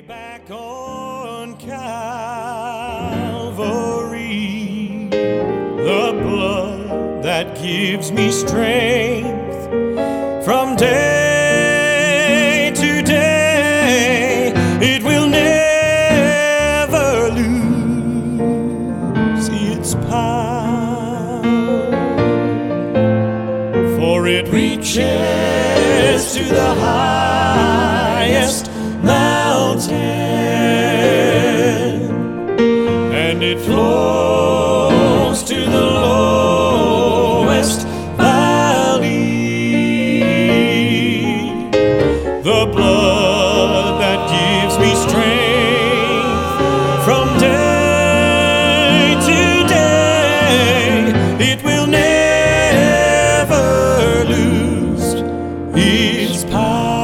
Back on Calvary, the blood that gives me strength from day to day, it will never lose its power, for it reaches to the highest mountain, and it flows to the lowest valley. The blood that gives me strength from day to day, it will never lose its power.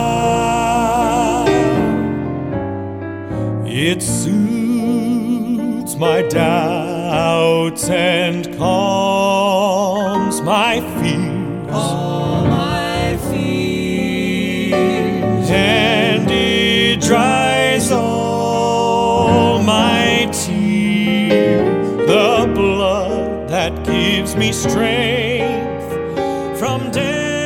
It soothes my doubts and calms my fears, all my fears, and it dries all my tears. The blood that gives me strength from day